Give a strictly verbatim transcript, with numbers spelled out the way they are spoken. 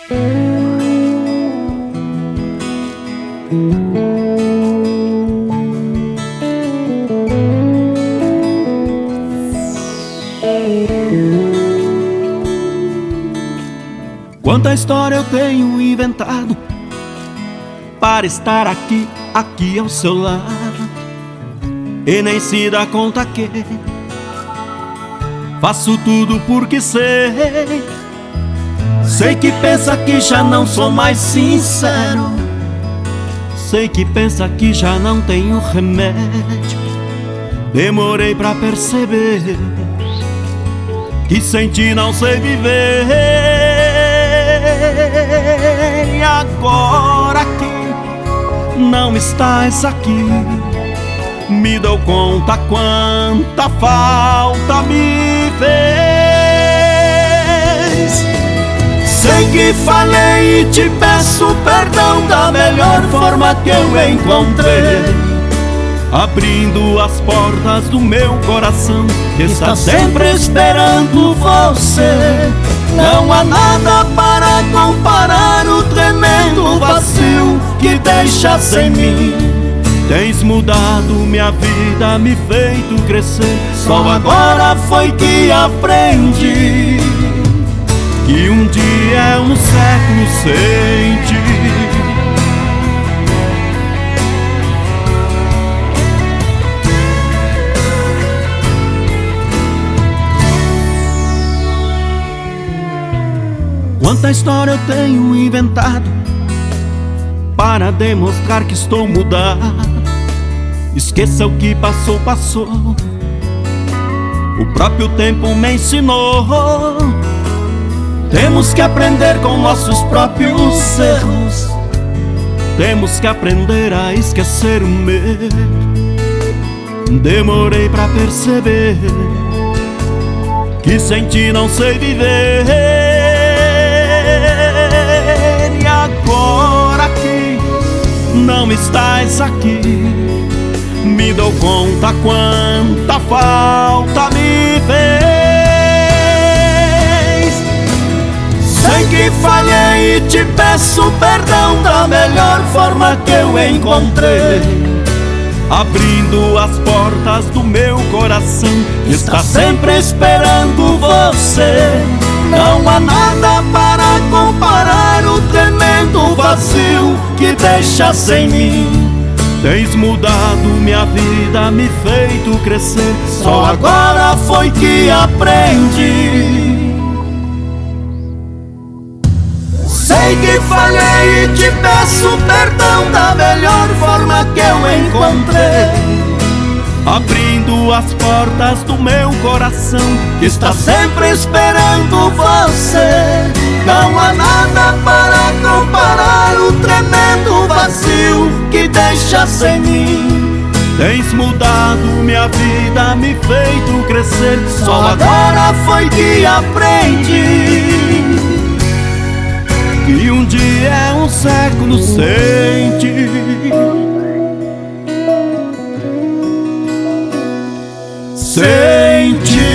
Quanta história eu tenho inventado para estar aqui, aqui ao seu lado, e nem se dá conta que faço tudo porque sei. Sei que pensa que já não sou mais sincero, sei que pensa que já não tenho remédio. Demorei pra perceber que sem ti não sei viver. E agora que não estás aqui, me dou conta quanta falta me fez. Sei que falei e te peço perdão da melhor forma que eu encontrei, abrindo as portas do meu coração, que está sempre esperando você. Não há nada para comparar o tremendo vazio que deixas em mim. Tens mudado minha vida, me feito crescer. Só agora foi que aprendi que um dia é um século sem ti. Quanta história eu tenho inventado para demonstrar que estou mudado. Esqueça o que passou, passou. O próprio tempo me ensinou. Temos que aprender com nossos próprios erros. Temos que aprender a esquecer o medo. Demorei pra perceber que sem ti não sei viver. E agora que não estás aqui, me dou conta quanta falta me fez. Sei que falhei e te peço perdão da melhor forma que eu encontrei, abrindo as portas do meu coração, que está sempre esperando você. Não há nada para comparar o tremendo vazio que deixas em mim. Tens mudado minha vida, me feito crescer. Só agora foi que aprendi. Sei que falhei e te peço perdão da melhor forma que eu encontrei, abrindo as portas do meu coração, que está sempre esperando você. Não há nada para comparar o tremendo vazio que deixas em mim. Tens mudado minha vida, me feito crescer. Só agora foi que aprendi que um dia é um século sem ti. Sem ti.